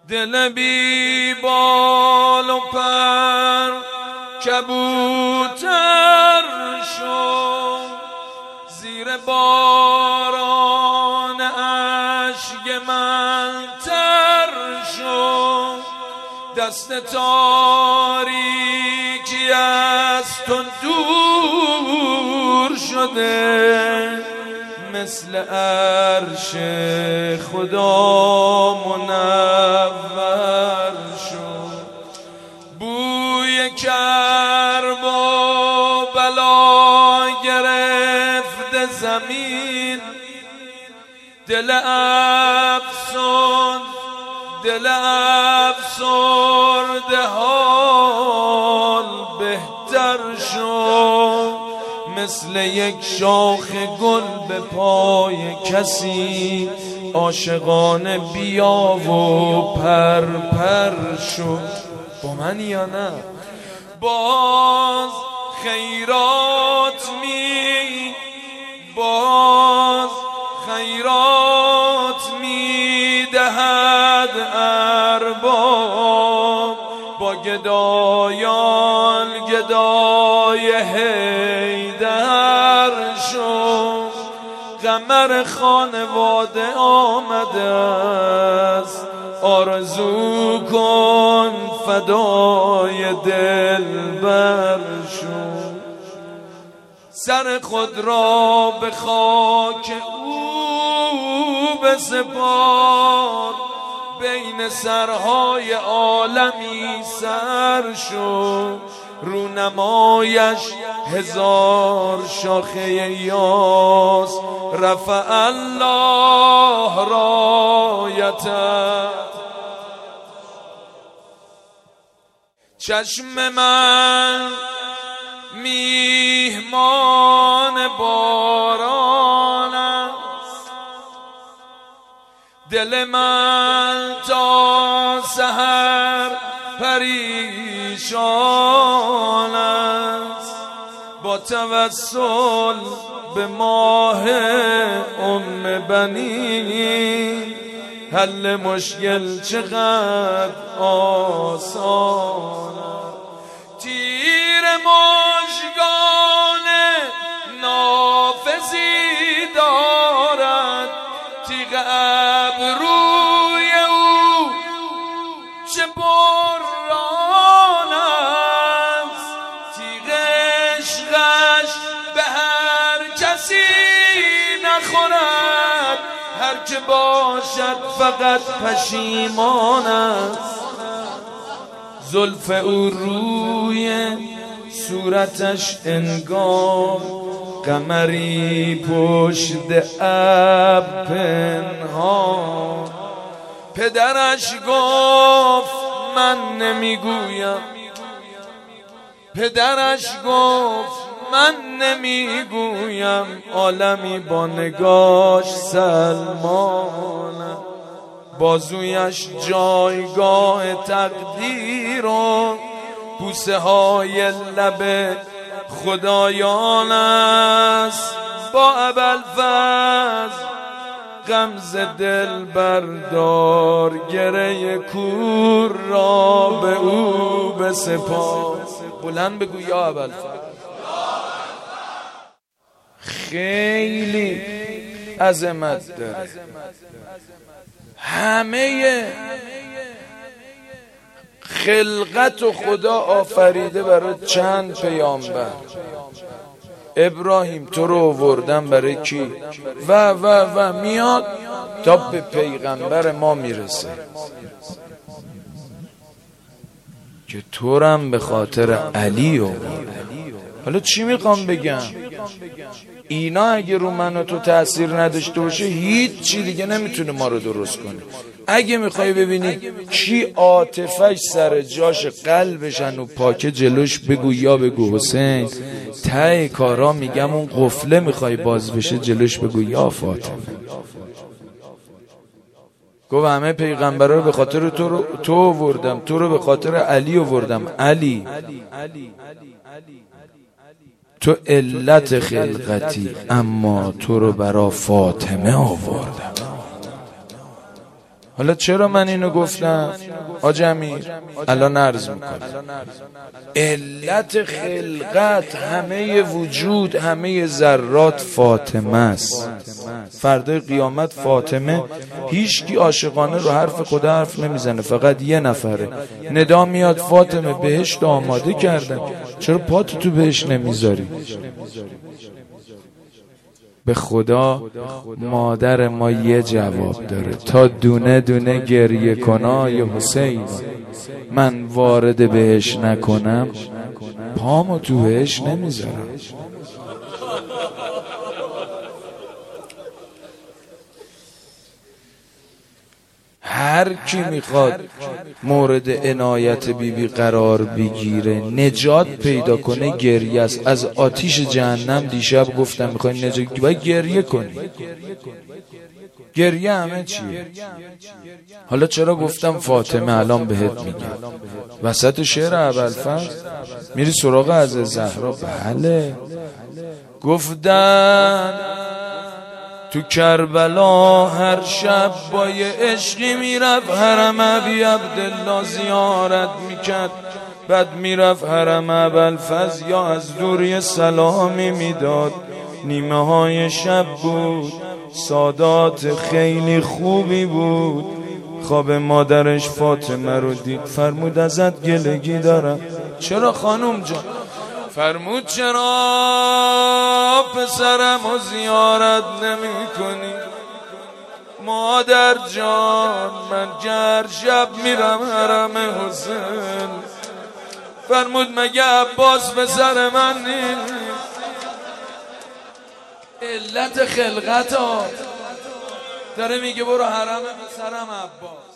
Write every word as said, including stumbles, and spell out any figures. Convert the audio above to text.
دل بی بال و پر کبوتر شد، زیر باران اشک من تر شد. دست تاریکی از تو دور شده، مثل عرش خدا منور شد. بوی کرب و بلا گرفت زمین، دل افسرد دل افسرده حال بهتر شد. مثل یک شاخ گل به پای کسی عاشقانه بیا و پر پر شد. با من یا نه؟ باز خیرات می باز خیرات می دهد ارباب، با گدایان گدای حیدر شد. قمر خانواده آمده است، آرزو کن فدای دلبر شد. سر خود را به خاک او بسپار، بین سرهای عالمی سر شد. رونمایش هزار شاخه یاس، رفع الله رایته. چشم من میهمان باران است، دل من تا سحر پریشان است. با توسل به ماه ام بنی، حل مشکل چقدر آسان است. تیر مژگان نافذی دارد، تیغ ابروی او چه بران است. تیغ عشقش به هر کسی نخورد، هر که باشد فقط پشیمان است. زلف او روی صورتش انگار قمری پشت اب پنهان. پدرش گفت من نمیگویم، پدرش گفت من نمیگویم، عالمی با نگاش سلمان. بازویش جایگاه تقدیر و بوسه های لب خدایان است. با ابوالفضل غمزه دل بردار، گره کور را به او بسپار. بلند بگو یا ابوالفضل. خیلی عظمت داره. همه خلقت و خدا آفریده برای چند پیامبر. ابراهیم تو رو آوردم برای کی؟ و و و میاد تا به پیغمبر ما میرسه که تورم به خاطر علی آوردم. حالا چی میخوام بگم؟ اینا اگه رو من و تو تأثیر نداشته باشه هیچ چی دیگه نمیتونه ما رو درست کنه. اگه میخوای ببینی کی عاطفش سر جاش قلبشن و پاکه جلوش بگو یا بگو حسین. ته کارا میگم اون قفله میخوای باز بشه جلوش بگو یا فاطمه. گفت همه پیغمبرها رو به خاطر تو رو تو آوردم، تو رو به خاطر علی آوردم. علی تو علت خلقتی، اما تو رو برا فاطمه آوردم. حالا چرا من اینو گفتم حاج امیر؟ الان عرض میکنم. علت خلقت، همه وجود، همه ذرات فاطمه است. فردای قیامت فاطمه، هیچکی عاشقانه رو حرف خدا حرف نمیزنه، فقط یه نفره ندا میاد فاطمه بهشت آماده کردن، چرا پاتو تو بهشت نمیذاری؟ به خدا مادر ما یه جواب داره، تا دونه دونه گریه کنای حسین من وارد بهش نکنم پامو تو بهش نمیذارم. هر کی میخواد مورد عنایت بیبی قرار بگیره، نجات پیدا کنه، گریه است. از آتیش جهنم دیشب گفتم میخوای نجات، باید گریه کنی. گریه همه چیه. حالا چرا گفتم فاطمه؟ الان بهت میگم. وسط شعر ابوالفضل میری سراغ از زهرا. بله گفتن تو کربلا هر شب با یه عشقی میرفت حرم ابی عبدالله زیارت میکرد، بعد میرفت حرم ابوالفضل یا از دور یه سلامی میداد. نیمه های شب بود، سادات خیلی خوبی بود، خواب مادرش فاطمه رو دید، فرمود ازت گلگی دارم. چرا خانم جان؟ فرمود چرا پسرم و زیارت نمی کنی؟ مادر جان من جر شب میرم حرم حسین. فرمود مگه عباس پسر من نیست؟ علت خلقت ها داره میگه برو حرم پسرم عباس.